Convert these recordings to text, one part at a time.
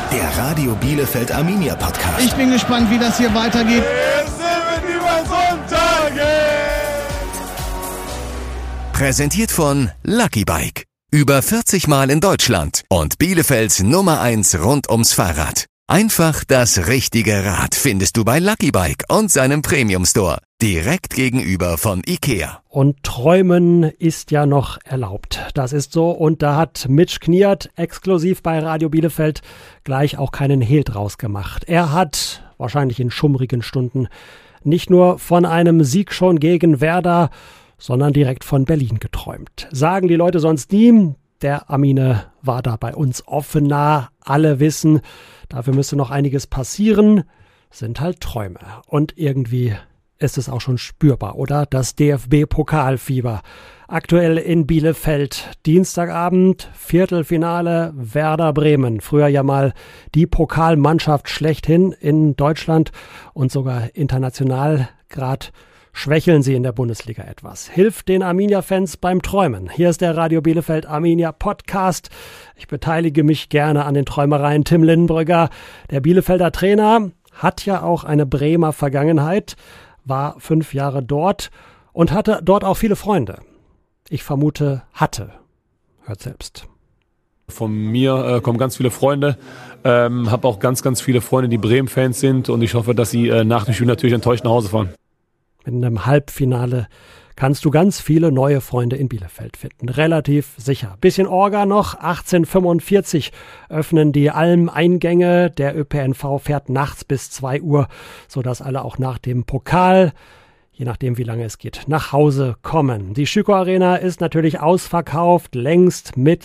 Der Radio Bielefeld Arminia Podcast. Ich bin gespannt, wie das hier weitergeht. Präsentiert von Lucky Bike. Über 40 Mal in Deutschland und Bielefelds Nummer 1 rund ums Fahrrad. Einfach das richtige Rad findest du bei Lucky Bike und seinem Premium Store. Direkt gegenüber von Ikea. Und träumen ist ja noch erlaubt. Das ist so. Und da hat Mitch Kniert exklusiv bei Radio Bielefeld gleich auch keinen Hehl draus gemacht. Er hat, wahrscheinlich in schummrigen Stunden, nicht nur von einem Sieg schon gegen Werder, sondern direkt von Berlin geträumt. Sagen die Leute sonst nie, der Armine war da bei uns offener. Alle wissen, dafür müsste noch einiges passieren. Sind halt Träume. Und irgendwie ist es auch schon spürbar, oder? Das DFB-Pokalfieber. Aktuell in Bielefeld. Dienstagabend, Viertelfinale Werder Bremen. Früher ja mal die Pokalmannschaft schlechthin in Deutschland und sogar international. Gerade schwächeln sie in der Bundesliga etwas. Hilft den Arminia-Fans beim Träumen. Hier ist der Radio Bielefeld Arminia Podcast. Ich beteilige mich gerne an den Träumereien. Tim Linnenbrügger, der Bielefelder Trainer, hat ja auch eine Bremer Vergangenheit, war 5 Jahre dort und hatte dort auch viele Freunde. Ich vermute, hatte. Hört selbst. Von mir kommen ganz viele Freunde. Habe auch ganz, ganz viele Freunde, die Bremen-Fans sind. Und ich hoffe, dass sie nach dem Spiel natürlich enttäuscht nach Hause fahren. Mit einem Halbfinale kannst du ganz viele neue Freunde in Bielefeld finden. Relativ sicher. Bisschen Orga noch. 18:45 öffnen die Alm-Eingänge. Der ÖPNV fährt nachts bis 2 Uhr, sodass alle auch nach dem Pokal, je nachdem wie lange es geht, nach Hause kommen. Die Schüko Arena ist natürlich ausverkauft, längst mit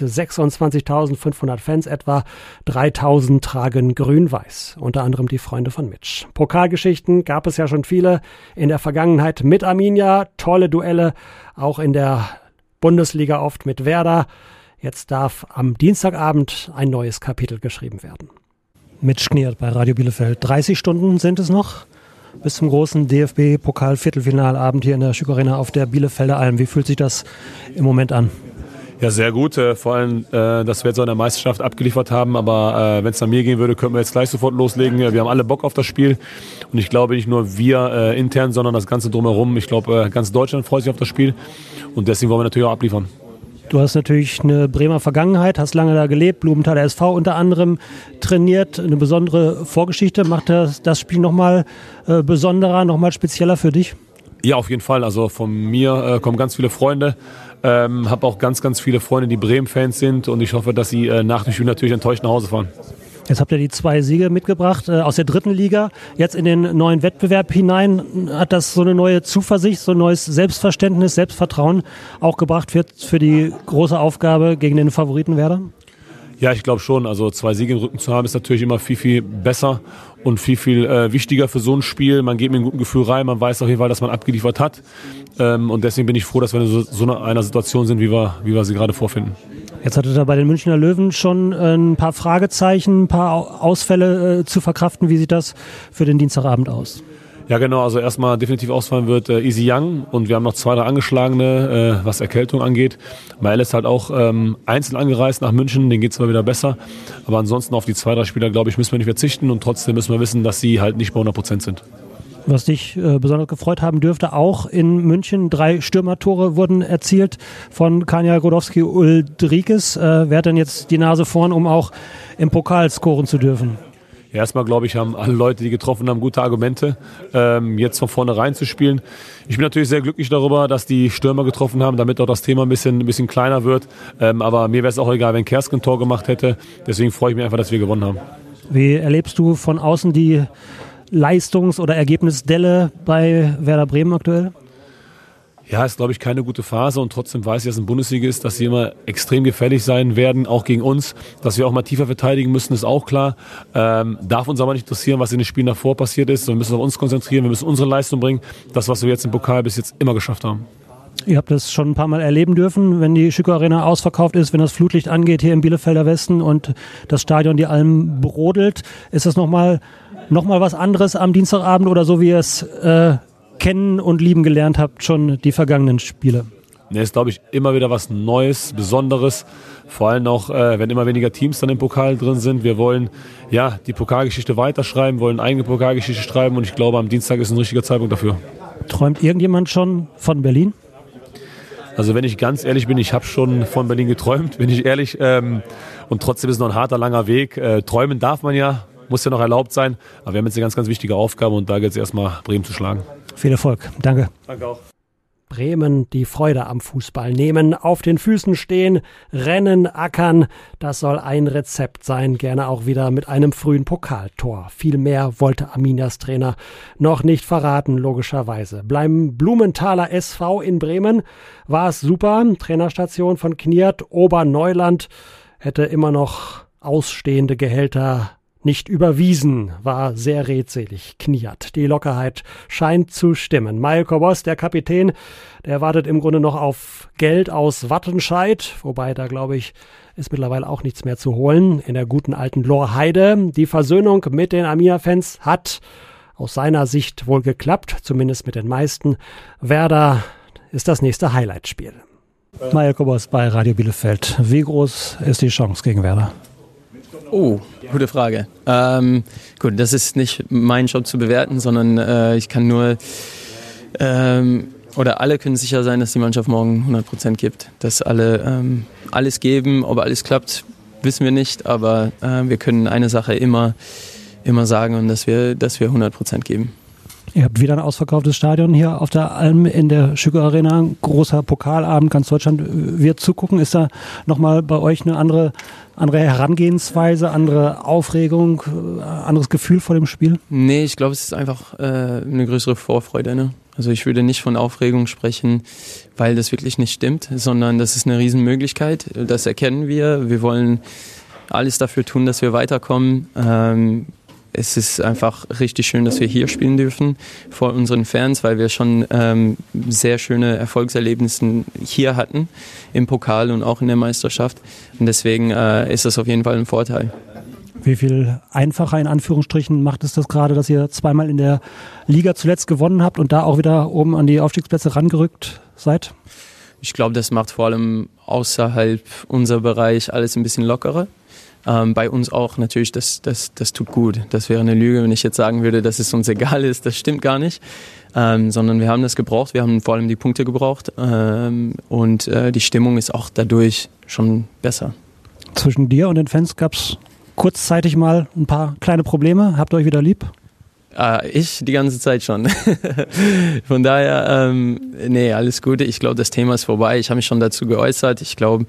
26.500 Fans etwa. 3.000 tragen grün-weiß, unter anderem die Freunde von Mitch. Pokalgeschichten gab es ja schon viele in der Vergangenheit mit Arminia, tolle Duelle, auch in der Bundesliga oft mit Werder. Jetzt darf am Dienstagabend ein neues Kapitel geschrieben werden. Mitch Kniert bei Radio Bielefeld. 30 Stunden sind es noch bis zum großen DFB-Pokal-Viertelfinalabend hier in der Schüko Arena auf der Bielefelder Alm. Wie fühlt sich das im Moment an? Ja, sehr gut. Vor allem, dass wir jetzt so in der Meisterschaft abgeliefert haben. Aber wenn es nach mir gehen würde, könnten wir jetzt gleich sofort loslegen. Wir haben alle Bock auf das Spiel. Und ich glaube, nicht nur wir intern, sondern das Ganze drumherum. Ich glaube, ganz Deutschland freut sich auf das Spiel. Und deswegen wollen wir natürlich auch abliefern. Du hast natürlich eine Bremer Vergangenheit, hast lange da gelebt, Blumenthaler SV unter anderem trainiert. Eine besondere Vorgeschichte. Macht das Spiel nochmal besonderer, nochmal spezieller für dich? Ja, auf jeden Fall. Also von mir kommen ganz viele Freunde. Habe auch ganz, ganz viele Freunde, die Bremen-Fans sind. Und ich hoffe, dass sie nach dem Spiel natürlich enttäuscht nach Hause fahren. Jetzt habt ihr die 2 Siege mitgebracht aus der 3. Liga. Jetzt in den neuen Wettbewerb hinein. Hat das so eine neue Zuversicht, so ein neues Selbstverständnis, Selbstvertrauen auch gebracht für die große Aufgabe gegen den Favoriten Werder? Ja, ich glaube schon. Also 2 Siege im Rücken zu haben, ist natürlich immer viel, viel besser und viel, viel wichtiger für so ein Spiel. Man geht mit einem guten Gefühl rein, man weiß auf jeden Fall, dass man abgeliefert hat. Und deswegen bin ich froh, dass wir in so einer Situation sind, wie wir sie gerade vorfinden. Jetzt hattet ihr bei den Münchner Löwen schon ein paar Fragezeichen, ein paar Ausfälle zu verkraften. Wie sieht das für den Dienstagabend aus? Ja, genau. Also erstmal definitiv ausfallen wird Easy Young und wir haben noch 2, 3 Angeschlagene, was Erkältung angeht. Mael ist halt auch einzeln angereist nach München, denen geht es mal wieder besser. Aber ansonsten auf die 2, 3 Spieler, glaube ich, müssen wir nicht verzichten und trotzdem müssen wir wissen, dass sie halt nicht bei 100% sind. Was dich besonders gefreut haben dürfte, auch in München 3 Stürmertore wurden erzielt von Kanja Godowski-Uldrikes. Wer hat denn jetzt die Nase vorn, um auch im Pokal scoren zu dürfen? Ja, erstmal glaube ich, haben alle Leute, die getroffen haben, gute Argumente, jetzt von vornherein zu spielen. Ich bin natürlich sehr glücklich darüber, dass die Stürmer getroffen haben, damit auch das Thema ein bisschen kleiner wird. Aber mir wäre es auch egal, wenn Kersken ein Tor gemacht hätte. Deswegen freue ich mich einfach, dass wir gewonnen haben. Wie erlebst du von außen die Leistungs- oder Ergebnisdelle bei Werder Bremen aktuell? Ja, ist, glaube ich, keine gute Phase und trotzdem weiß ich, dass ein Bundesliga ist, dass sie immer extrem gefährlich sein werden, auch gegen uns. Dass wir auch mal tiefer verteidigen müssen, ist auch klar. Darf uns aber nicht interessieren, was in den Spielen davor passiert ist. Wir müssen auf uns konzentrieren, wir müssen unsere Leistung bringen. Das, was wir jetzt im Pokal bis jetzt immer geschafft haben. Ihr habt das schon ein paar Mal erleben dürfen, wenn die Schüko Arena ausverkauft ist, wenn das Flutlicht angeht hier im Bielefelder Westen und das Stadion die Alm brodelt. Ist das nochmal was anderes am Dienstagabend oder so, wie ihr es kennen und lieben gelernt habt, schon die vergangenen Spiele? ist, glaube ich, immer wieder was Neues, Besonderes. Vor allem auch, wenn immer weniger Teams dann im Pokal drin sind. Wir wollen die Pokalgeschichte weiterschreiben, wollen eigene Pokalgeschichte schreiben und ich glaube, am Dienstag ist ein richtiger Zeitpunkt dafür. Träumt irgendjemand schon von Berlin? Also wenn ich ganz ehrlich bin, ich habe schon von Berlin geträumt, bin ich ehrlich. Und trotzdem ist es noch ein harter, langer Weg. Träumen darf man ja, muss ja noch erlaubt sein. Aber wir haben jetzt eine ganz, ganz wichtige Aufgabe und da gilt es erstmal, Bremen zu schlagen. Viel Erfolg. Danke. Danke auch. Bremen die Freude am Fußball nehmen, auf den Füßen stehen, rennen, ackern. Das soll ein Rezept sein, gerne auch wieder mit einem frühen Pokaltor. Viel mehr wollte Arminias Trainer noch nicht verraten, logischerweise. Beim Blumenthaler SV in Bremen war es super. Trainerstation von Kniert, Oberneuland hätte immer noch ausstehende Gehälter nicht überwiesen, war sehr redselig, Kniert. Die Lockerheit scheint zu stimmen. Majko Boss, der Kapitän, der wartet im Grunde noch auf Geld aus Wattenscheid, wobei da, glaube ich, ist mittlerweile auch nichts mehr zu holen. In der guten alten Lorheide. Die Versöhnung mit den Arminia-Fans hat aus seiner Sicht wohl geklappt, zumindest mit den meisten. Werder ist das nächste Highlightspiel. Majko Boss bei Radio Bielefeld. Wie groß ist die Chance gegen Werder? Oh, gute Frage. Gut, das ist nicht mein Job zu bewerten, sondern ich kann nur, oder alle können sicher sein, dass die Mannschaft morgen 100% gibt. Dass alle alles geben, ob alles klappt, wissen wir nicht, aber wir können eine Sache immer sagen und dass wir 100% geben. Ihr habt wieder ein ausverkauftes Stadion hier auf der Alm in der Schücker Arena. Großer Pokalabend, ganz Deutschland wird zugucken. Ist da nochmal bei euch eine andere Herangehensweise, andere Aufregung, anderes Gefühl vor dem Spiel? Nee, ich glaube, es ist einfach eine größere Vorfreude. Ne? Also ich würde nicht von Aufregung sprechen, weil das wirklich nicht stimmt, sondern das ist eine Riesenmöglichkeit. Das erkennen wir. Wir wollen alles dafür tun, dass wir weiterkommen. Es ist einfach richtig schön, dass wir hier spielen dürfen vor unseren Fans, weil wir schon sehr schöne Erfolgserlebnisse hier hatten im Pokal und auch in der Meisterschaft. Und deswegen ist das auf jeden Fall ein Vorteil. Wie viel einfacher in Anführungsstrichen macht es das gerade, dass ihr zweimal in der Liga zuletzt gewonnen habt und da auch wieder oben an die Aufstiegsplätze rangerückt seid? Ich glaube, das macht vor allem außerhalb unser Bereich alles ein bisschen lockerer. Bei uns auch natürlich, das tut gut. Das wäre eine Lüge, wenn ich jetzt sagen würde, dass es uns egal ist. Das stimmt gar nicht. Sondern wir haben das gebraucht. Wir haben vor allem die Punkte gebraucht. Und die Stimmung ist auch dadurch schon besser. Zwischen dir und den Fans gab es kurzzeitig mal ein paar kleine Probleme. Habt ihr euch wieder lieb? Ich die ganze Zeit schon. Von daher, nee, alles Gute. Ich glaube, das Thema ist vorbei. Ich habe mich schon dazu geäußert. Ich glaube,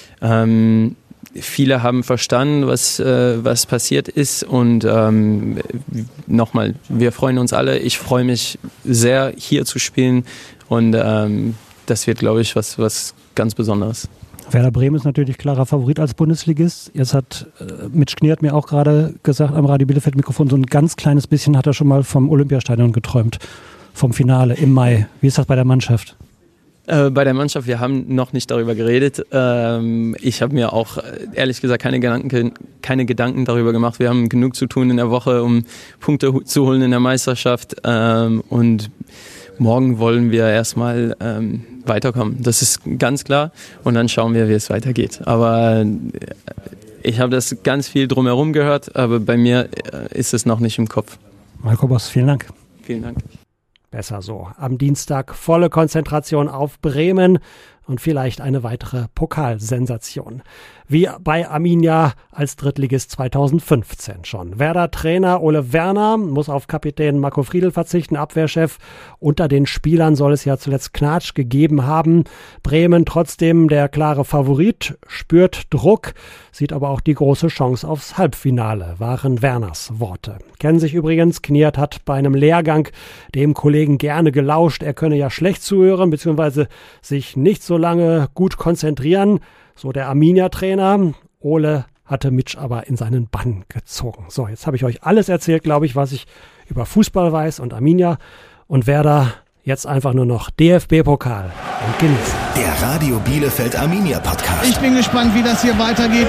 viele haben verstanden, was passiert ist und nochmal, wir freuen uns alle. Ich freue mich sehr, hier zu spielen und das wird, glaube ich, was ganz Besonderes. Werder Bremen ist natürlich klarer Favorit als Bundesligist. Jetzt hat Mitch Kniert mir auch gerade gesagt am Radio Bielefeld Mikrofon, so ein ganz kleines bisschen hat er schon mal vom Olympiastadion geträumt, vom Finale im Mai. Wie ist das bei der Mannschaft? Bei der Mannschaft, wir haben noch nicht darüber geredet. Ich habe mir auch ehrlich gesagt keine Gedanken darüber gemacht. Wir haben genug zu tun in der Woche, um Punkte zu holen in der Meisterschaft. Und morgen wollen wir erstmal weiterkommen. Das ist ganz klar. Und dann schauen wir, wie es weitergeht. Aber ich habe das ganz viel drumherum gehört, aber bei mir ist es noch nicht im Kopf. Majko Boss, vielen Dank. Vielen Dank. Besser so. Am Dienstag volle Konzentration auf Bremen und vielleicht eine weitere Pokalsensation. Wie bei Arminia als Drittligist 2015 schon. Werder-Trainer Ole Werner muss auf Kapitän Marco Friedl verzichten, Abwehrchef. Unter den Spielern soll es ja zuletzt Knatsch gegeben haben. Bremen trotzdem der klare Favorit, spürt Druck, sieht aber auch die große Chance aufs Halbfinale, waren Werners Worte. Kennen sich übrigens, Kniert hat bei einem Lehrgang dem Kollegen gerne gelauscht, er könne ja schlecht zuhören, beziehungsweise sich nicht so lange gut konzentrieren. So der Arminia-Trainer. Ole hatte Mitch aber in seinen Bann gezogen. So, jetzt habe ich euch alles erzählt, glaube ich, was ich über Fußball weiß und Arminia und Werder. Jetzt einfach nur noch DFB-Pokal und genießen. Der Radio Bielefeld Arminia Podcast. Ich bin gespannt, wie das hier weitergeht.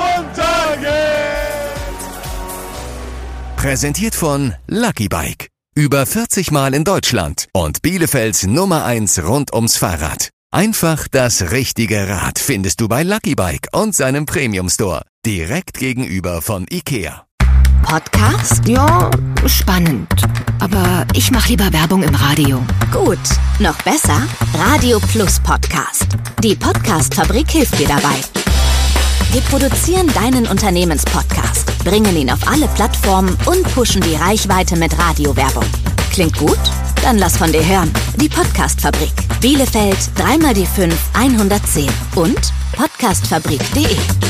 Präsentiert von Lucky Bike. Über 40 Mal in Deutschland und Bielefelds Nummer 1 rund ums Fahrrad. Einfach das richtige Rad findest du bei Lucky Bike und seinem Premium Store. Direkt gegenüber von IKEA. Podcast? Ja, spannend. Aber ich mache lieber Werbung im Radio. Gut, noch besser? Radio Plus Podcast. Die Podcast-Fabrik hilft dir dabei. Wir produzieren deinen Unternehmenspodcast, bringen ihn auf alle Plattformen und pushen die Reichweite mit Radiowerbung. Klingt gut? Dann lass von dir hören. Die Podcast-Fabrik. Bielefeld 3x5 110 und podcastfabrik.de.